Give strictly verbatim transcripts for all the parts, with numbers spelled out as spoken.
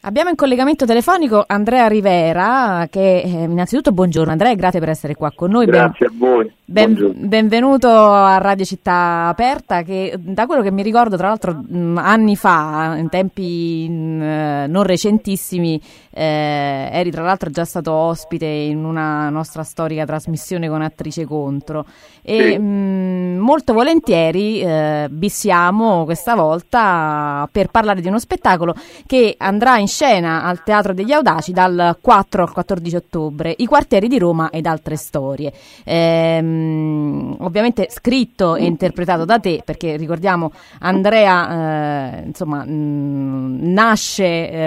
Abbiamo in collegamento telefonico Andrea Rivera, che eh, innanzitutto buongiorno Andrea, grazie per essere qua con noi. Grazie ben, a voi. Ben, benvenuto a Radio Città Aperta, che da quello che mi ricordo, tra l'altro mh, anni fa, in tempi mh, non recentissimi, eh, eri tra l'altro già stato ospite in una nostra storica trasmissione con Attrice Contro e sì. mh, molto volentieri eh, bissiamo questa volta per parlare di uno spettacolo che andrà in scena al Teatro degli Audaci dal quattro al quattordici ottobre, I quartieri di Roma ed altre storie. Ehm, ovviamente scritto e interpretato da te, perché ricordiamo Andrea eh, insomma mh, nasce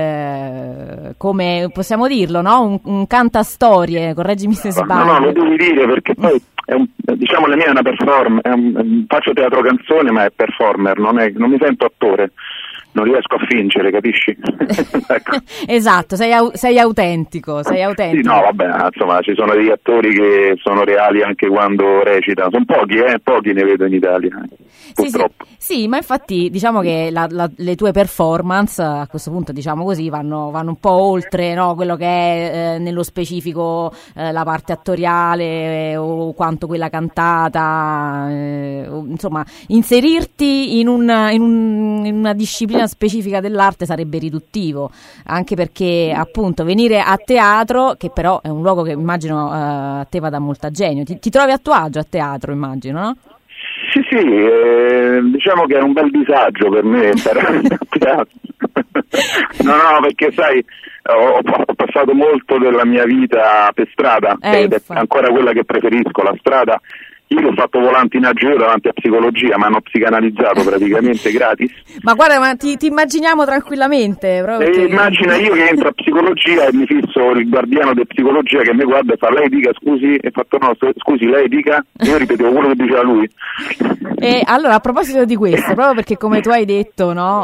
eh, come possiamo dirlo, no? un, un cantastorie, correggimi se sbaglio. No, no, lo devi dire perché poi è un, diciamo la mia è una performer, è un, faccio teatro canzone ma è performer, non, è, non mi sento attore. Non riesco a fingere, capisci? Ecco. Esatto, sei, au- sei autentico, sei autentico. Sì, no, vabbè, insomma, ci sono degli attori che sono reali anche quando recitano. Sono pochi, eh, pochi ne vedo in Italia, purtroppo. Sì, sì, sì, ma infatti diciamo che la, la, le tue performance a questo punto, diciamo così, vanno, vanno un po' oltre, no, quello che è eh, nello specifico eh, la parte attoriale eh, o quanto quella cantata, eh, o, insomma, inserirti in, un, in, un, in una disciplina specifica dell'arte sarebbe riduttivo, anche perché appunto venire a teatro, che però è un luogo che immagino uh, a te vada molto a genio, ti, ti trovi a tuo agio a teatro, immagino, no? Sì, sì, eh, diciamo che è un bel disagio per me stare a teatro. No, no, perché sai, ho, ho passato molto della mia vita per strada eh, ed infatti. È ancora quella che preferisco, la strada. Io ho fatto volante in agio davanti a psicologia, mi hanno psicanalizzato praticamente gratis. Ma guarda, ma ti, ti immaginiamo tranquillamente. E perché... immagina io che entro a psicologia e mi fisso il guardiano di psicologia che mi guarda e fa: lei dica scusi, e fatto no, scusi, lei dica, e io ripetevo quello che diceva lui. E allora, a proposito di questo, proprio perché come tu hai detto, no,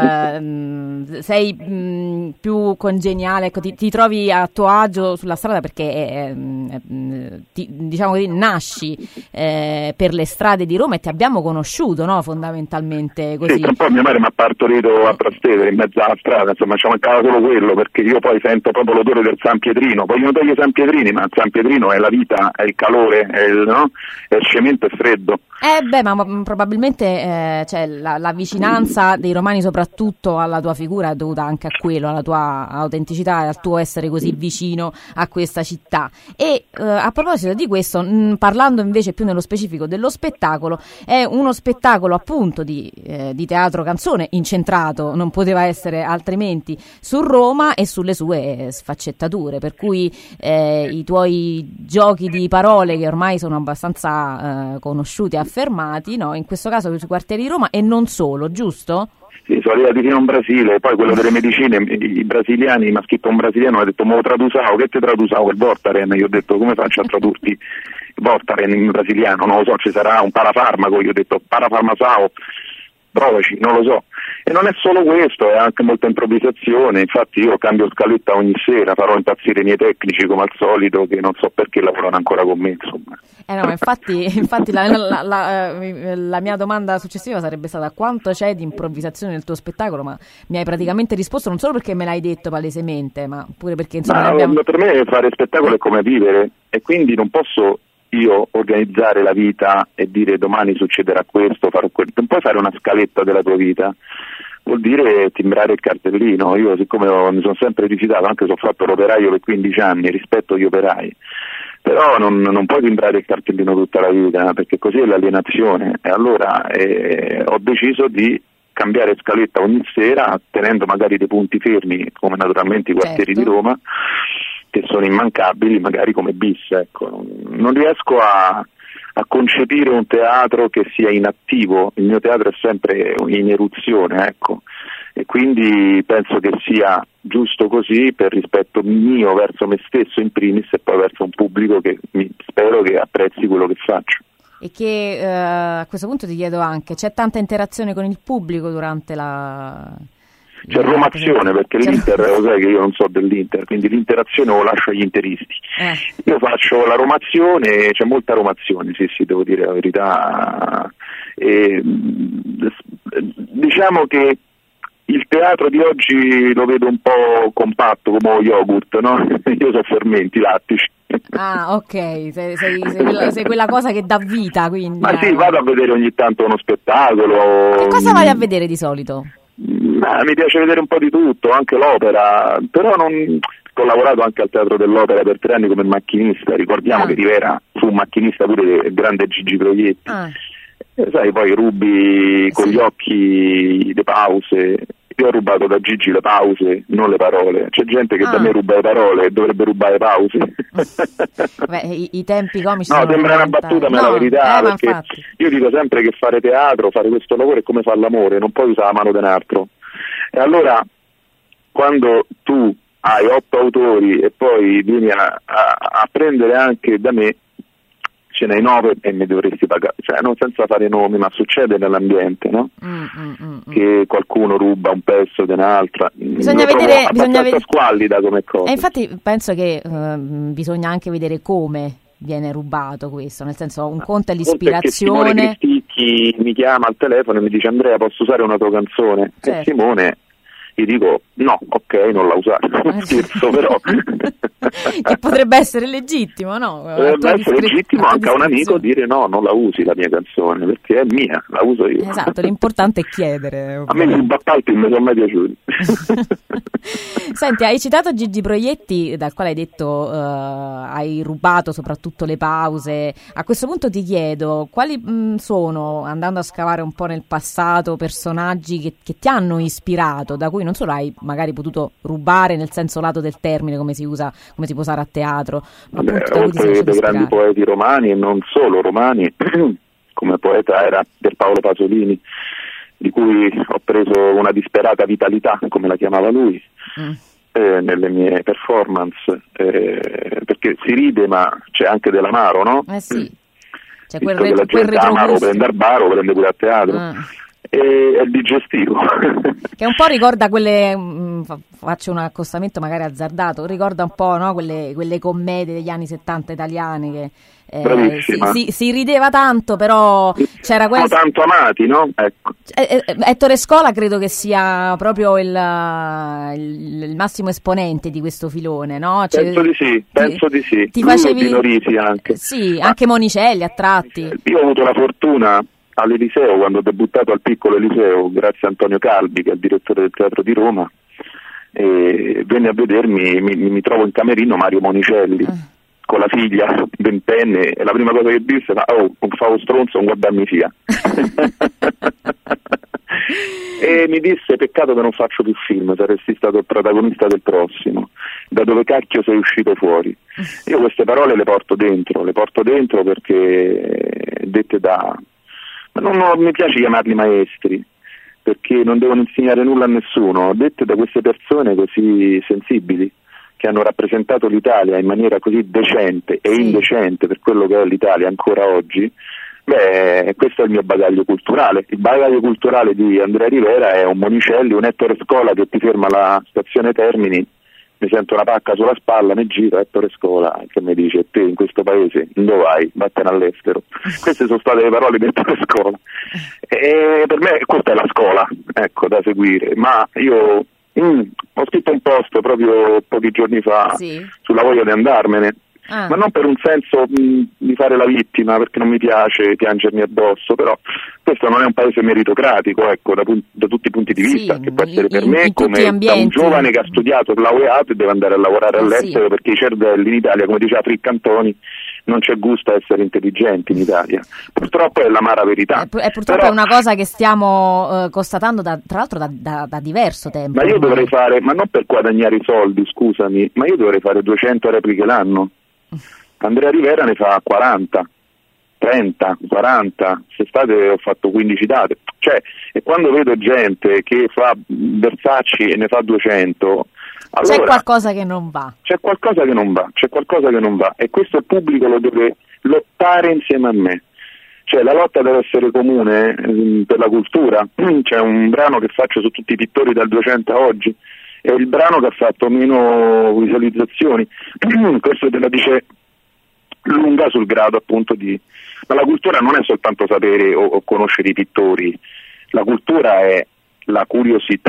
eh, sei mh, più congeniale, ecco, ti, ti trovi a tuo agio sulla strada perché eh, eh, ti, diciamo così, nasci Eh, per le strade di Roma e ti abbiamo conosciuto, no? Fondamentalmente così. Sì, un po' mia madre mi ha partorito a Trastevere in mezzo alla strada, insomma ci mancava solo quello, perché io poi sento proprio l'odore del San Pietrino, vogliono togliere San Pietrini, ma il San Pietrino è la vita, è il calore, è il, no? È il cemento e freddo. Eh beh, ma, ma probabilmente eh, cioè, la, la vicinanza dei romani soprattutto alla tua figura è dovuta anche a quello, alla tua autenticità e al tuo essere così vicino a questa città. E eh, a proposito di questo, mh, parlando invece più nello specifico dello spettacolo, è uno spettacolo appunto di, eh, di teatro canzone incentrato, non poteva essere altrimenti, su Roma e sulle sue sfaccettature, per cui eh, i tuoi giochi di parole che ormai sono abbastanza eh, conosciuti, affermati, no? In questo caso sui quartieri di Roma e non solo, giusto? Sì, sono arrivati fino in Brasile, poi quello delle medicine, i brasiliani, mi ha scritto un brasiliano, mi ha detto: mo tradusavo, che te tradusavo il Vortaren? Io ho detto: come faccio a tradurti il Vortaren in brasiliano? Non lo so, ci sarà un parafarmaco, io ho detto parafarmasao, provaci, non lo so. E non è solo questo, è anche molta improvvisazione, infatti io cambio scaletta ogni sera, farò impazzire i miei tecnici come al solito, che non so perché lavorano ancora con me, insomma. Eh no, infatti, infatti la, la, la, la mia domanda successiva sarebbe stata: quanto c'è di improvvisazione nel tuo spettacolo? Ma mi hai praticamente risposto non solo perché me l'hai detto palesemente, ma pure perché insomma ma, abbiamo... per me fare spettacolo è come vivere, e quindi non posso io organizzare la vita e dire domani succederà questo, farò quello. Non puoi fare una scaletta della tua vita, vuol dire timbrare il cartellino. Io siccome ho, mi sono sempre rifiutato, anche se ho fatto l'operaio per quindici anni, rispetto agli operai, però non, non puoi timbrare il cartellino tutta la vita, perché così è l'alienazione. E allora eh, ho deciso di cambiare scaletta ogni sera, tenendo magari dei punti fermi, come naturalmente i quartieri certo. di Roma, che sono immancabili, magari come bis, ecco. Non riesco a, a concepire un teatro che sia inattivo, il mio teatro è sempre in eruzione, ecco, e quindi penso che sia giusto così per rispetto mio verso me stesso in primis e poi verso un pubblico che mi, spero che apprezzi quello che faccio. E che eh, a questo punto ti chiedo anche, c'è tanta interazione con il pubblico durante la... C'è romazione, perché c'è... l'Inter, lo sai che io non so dell'Inter, quindi l'interazione lo lascio agli interisti. Eh. Io faccio la romazione, c'è molta romazione, sì sì, devo dire la verità. E, diciamo che il teatro di oggi lo vedo un po' compatto come lo yogurt, no? Io so fermenti lattici. Ah, ok, sei, sei, sei, quella, sei quella cosa che dà vita, quindi. Ma sì, vado a vedere ogni tanto uno spettacolo. Che cosa vai a vedere di solito? Ma mi piace vedere un po' di tutto, anche l'opera, però non... ho lavorato anche al Teatro dell'Opera per tre anni come macchinista, ricordiamo ah. che Rivera fu un macchinista pure del grande Gigi Proietti. Ah. E sai, poi rubi con sì. gli occhi le pause. Io ho rubato da Gigi le pause, non le parole. C'è gente che ah. da me ruba le parole e dovrebbe rubare le pause. Beh, i, i tempi comici no, sono sembra una battuta, ma no, è la verità, eh, perché infatti. Io dico sempre che fare teatro, fare questo lavoro è come fare l'amore, non puoi usare la mano di un altro. E allora, quando tu hai otto autori e poi vieni a, a, a prendere anche da me, ce n'hai nove e mi dovresti pagare, cioè non senza fare nomi, ma succede nell'ambiente, no? Mm, mm, mm, che qualcuno ruba un pezzo di un'altra. Bisogna vedere, bisogna vedere squallida come cosa. E infatti penso che uh, bisogna anche vedere come viene rubato questo, nel senso un conto è l'ispirazione. Simone Cristicchi mi chiama al telefono e mi dice: Andrea, posso usare una tua canzone? Certo. E Simone, io dico no, ok, non la usare, scherzo però. Che potrebbe essere legittimo, no? Potrebbe essere legittimo anche a un amico dire no, non la usi la mia canzone, perché è mia, la uso io. Esatto, l'importante è chiedere. A me i bappalti non mi sono mai piaciuti. Senti, hai citato Gigi Proietti, dal quale hai detto uh, hai rubato soprattutto le pause. A questo punto ti chiedo, quali mh, sono, andando a scavare un po' nel passato, personaggi che, che ti hanno ispirato, da cui non solo hai magari potuto rubare nel senso lato del termine, come si usa, come si può usare a teatro, ma Beh, appunto oltre dei grandi poeti romani e non solo romani, come poeta era Pier Paolo Pasolini, di cui ho preso una disperata vitalità, come la chiamava lui, mm. eh, nelle mie performance, eh, perché si ride ma c'è anche dell'amaro, no? Eh sì. C'è quel, re- la gente amaro prende al bar o prende pure a teatro. Ah. E è il digestivo. Che un po' ricorda quelle, mh, faccio un accostamento magari azzardato, ricorda un po', no, quelle, quelle commedie degli anni settanta italiane che eh, si, si, si rideva tanto, però c'era quella... Sono tanto amati, no? Ecco. Eh, eh, Ettore Scola credo che sia proprio il, il, il massimo esponente di questo filone, no? Cioè, penso di sì, penso ti, di sì. Ti facevi... Pino Risi anche. Sì, anche Monicelli a tratti. Io ho avuto la fortuna all'Eliseo, quando ho debuttato al piccolo Eliseo, grazie a Antonio Calvi, che è il direttore del Teatro di Roma, e venne a vedermi, mi, mi trovo in camerino Mario Monicelli, uh. con la figlia ventenne, e la prima cosa che disse era: oh, non fa lo stronzo, non guardarmi sia. E mi disse: peccato che non faccio più film, saresti stato il protagonista del prossimo, da dove cacchio sei uscito fuori? Io queste parole le porto dentro, le porto dentro perché dette da... Non, non mi piace chiamarli maestri, perché non devono insegnare nulla a nessuno, dette da queste persone così sensibili, che hanno rappresentato l'Italia in maniera così decente e sì. indecente per quello che è l'Italia ancora oggi. Beh, questo è il mio bagaglio culturale. Il bagaglio culturale di Andrea Rivera è un Monicelli, un Ettore Scola che ti ferma alla stazione Termini, mi sento una pacca sulla spalla, mi giro, Ettore Scola che mi dice: te in questo paese dove vai? Vattene all'estero. Queste sono state le parole di Ettore Scola, e per me questa è la scuola, ecco, da seguire. Ma io mm, ho scritto un post proprio pochi giorni fa sì. sulla voglia di andarmene. Ah. Ma non per un senso mh, di fare la vittima, perché non mi piace piangermi addosso, però questo non è un paese meritocratico, ecco, da, da tutti i punti di vista, sì, che può essere per in, me in come da un giovane che ha studiato, laureato e deve andare a lavorare all'estero, sì. perché i cervelli in Italia, come diceva Frick Antoni, non c'è gusto a essere intelligenti in Italia. Purtroppo è l'amara verità. E purtroppo però, è una cosa che stiamo uh, constatando da, tra l'altro da, da, da diverso tempo. Ma io ormai. dovrei fare, ma non per guadagnare i soldi, scusami, ma io dovrei fare duecento repliche l'anno. Andrea Rivera ne fa quaranta, trenta, quaranta, quest'estate ho fatto quindici date, cioè, e quando vedo gente che fa Versace e ne fa duecento, allora c'è qualcosa che non va. C'è qualcosa che non va, c'è qualcosa che non va, e questo il pubblico lo deve lottare insieme a me. Cioè la lotta deve essere comune eh, per la cultura. C'è un brano che faccio su tutti i pittori dal duecento a oggi, è il brano che ha fatto meno visualizzazioni. Questo te la dice lunga sul grado appunto di... Ma la cultura non è soltanto sapere o, o conoscere i pittori, la cultura è la curiosità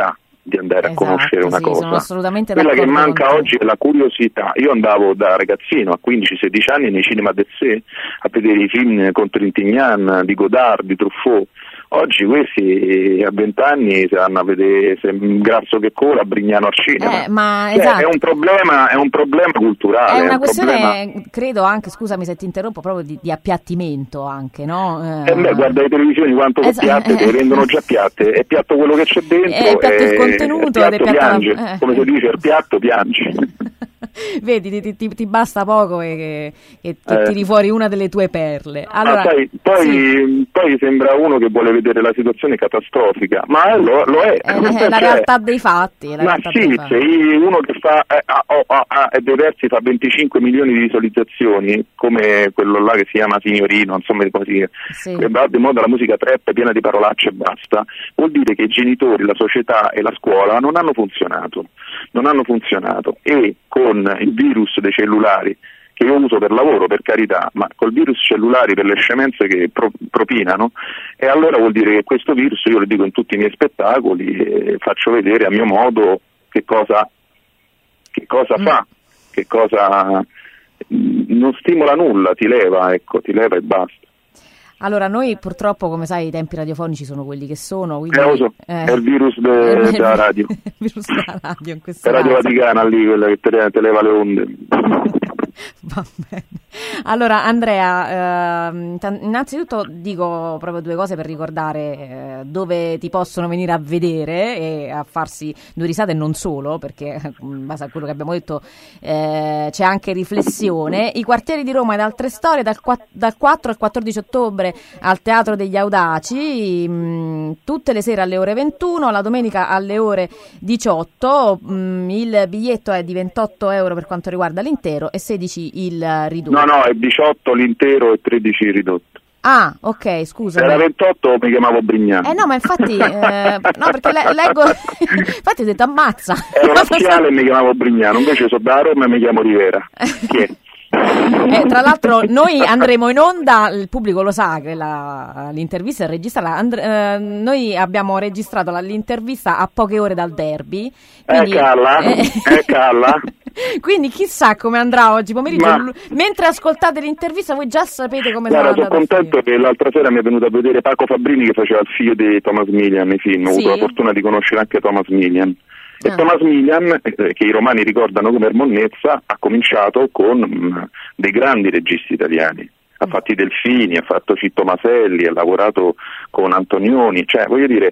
di andare esatto, a conoscere una sì, cosa. Sono assolutamente Quella che manca con oggi è la curiosità. Io andavo da ragazzino a quindici sedici anni nei cinema d'essè a vedere i film con Trintignant, di Godard, di Truffaut. Oggi questi a vent'anni vanno a vedere se un grasso che cola, Brignano al cinema. Eh, ma cioè, esatto. è un problema, è un problema culturale. È una è un questione, problema... credo anche, scusami se ti interrompo, proprio di, di appiattimento anche, no? Eh, eh beh, guarda le televisioni quanto sono es- piatte, eh, te le vendono già piatte, è piatto quello che c'è dentro, è piatto il contenuto, è piatto è piatto piange, la... eh. come si dice, il piatto piange. Vedi, ti, ti, ti basta poco e che, che eh. tiri fuori una delle tue perle. Allora, ma sai, poi, sì. poi sembra uno che vuole vedere la situazione catastrofica, ma lo, lo è. È, è la cioè, realtà dei fatti. La ma sì, dei fatti. se uno che fa eh, a, a, a, a dei versi fa venticinque milioni di visualizzazioni, come quello là che si chiama Signorino, insomma come si chiama, sì. che va di moda la musica trap piena di parolacce e basta, vuol dire che i genitori, la società e la scuola non hanno funzionato, non hanno funzionato e con il virus dei cellulari, che io uso per lavoro, per carità, ma col virus cellulari per le scemenze che pro, propinano, e allora vuol dire che questo virus, io lo dico in tutti i miei spettacoli, e faccio vedere a mio modo che cosa, che cosa mm. fa, che cosa non stimola nulla, ti leva, ecco, ti leva e basta. Allora, noi purtroppo, come sai, i tempi radiofonici sono quelli che sono. Quindi, eh, lo so, eh, è il virus de, della radio. Il virus della radio in questo è Radio caso. Vaticana lì, quella che te, te leva le onde. Va bene. Allora Andrea, eh, innanzitutto dico proprio due cose per ricordare eh, dove ti possono venire a vedere e a farsi due risate, e non solo, perché in base a quello che abbiamo detto eh, c'è anche riflessione. I quartieri di Roma ed altre storie dal, dal quattro al quattordici ottobre al Teatro degli Audaci, mh, tutte le sere alle ore ventuno, la domenica alle ore diciotto. Mh, il biglietto è di ventotto euro per quanto riguarda l'intero e sedici il ridotto. No, no, è diciotto l'intero e tredici il ridotto. Ah, ok, scusa. Era ventotto, mi chiamavo Brignano. Eh no, ma infatti, eh, no, perché le, leggo, infatti ho detto ammazza. Era laziale e mi chiamavo Brignano, invece sono da Roma e mi chiamo Rivera. Chi è? Eh, tra l'altro noi andremo in onda, il pubblico lo sa che la, l'intervista è registrata, and- eh, noi abbiamo registrato la, l'intervista a poche ore dal derby. Quindi, eh calla, eh, eh calla. Quindi chissà come andrà oggi pomeriggio. Ma... mentre ascoltate l'intervista voi già sapete come sarà andata. Sono contento che l'altra sera mi è venuto a vedere Paco Fabbrini che faceva il figlio di Thomas Milian nei film, ho sì. avuto la fortuna di conoscere anche Thomas Milian. E ah. Thomas Milian, eh, che i romani ricordano come Monnezza, ha cominciato con mh, dei grandi registi italiani. Ha fatto i Delfini, ha fatto Citto Maselli, ha lavorato con Antonioni, cioè voglio dire,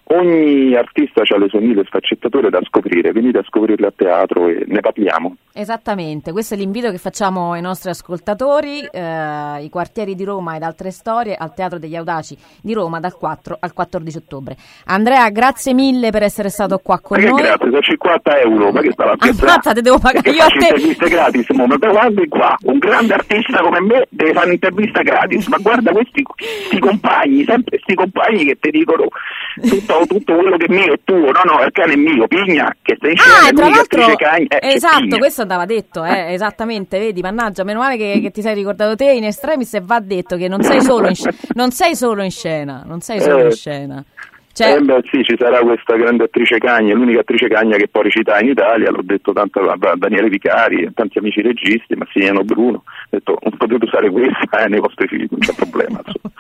ogni artista ha le sue mille sfaccettature da scoprire, venite a scoprirle a teatro e ne parliamo. Esattamente, questo è l'invito che facciamo ai nostri ascoltatori, eh, i quartieri di Roma ed altre storie al Teatro degli Audaci di Roma dal quattro al quattordici ottobre. Andrea, grazie mille per essere stato qua con ma noi. Che grazie, sono cinquanta euro, ma che sta la piazza? Ammazza, te devo pagare io a te. Interviste gratis, ma guardi qua, un grande artista come me deve fare un'intervista gratis, ma guarda questi, questi compagni, sempre questi compagni che ti dicono tutto, tutto quello che è mio è tuo, no no, il cane è mio, Pigna, che stai in scena, ah, tra l'altro, cagni, eh, esatto, questo andava detto, eh, esattamente, vedi, mannaggia, meno male che, che ti sei ricordato te in estremis e va detto che non sei solo in, non sei solo in scena, non sei solo eh. in scena. Cioè... Eh beh sì, ci sarà questa grande attrice Cagna, l'unica attrice Cagna che può recitare in Italia, l'ho detto tanto a Daniele Vicari, tanti amici registi, Massimiano Bruno, ho detto non potete usare questa eh, nei vostri film, non c'è problema.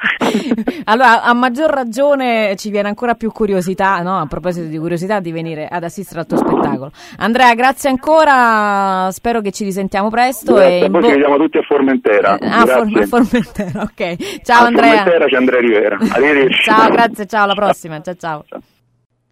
Allora, a maggior ragione ci viene ancora più curiosità, no? A proposito di curiosità, di venire ad assistere al tuo spettacolo. Andrea, grazie ancora, spero che ci risentiamo presto. Grazie, e poi bo- ci vediamo tutti a Formentera. Eh, a, For- a Formentera, ok. Ciao a Andrea. A Formentera c'è Andrea Rivera. Arrivederci. Ciao, grazie, ciao, alla prossima. Ciao, ciao. Ciao.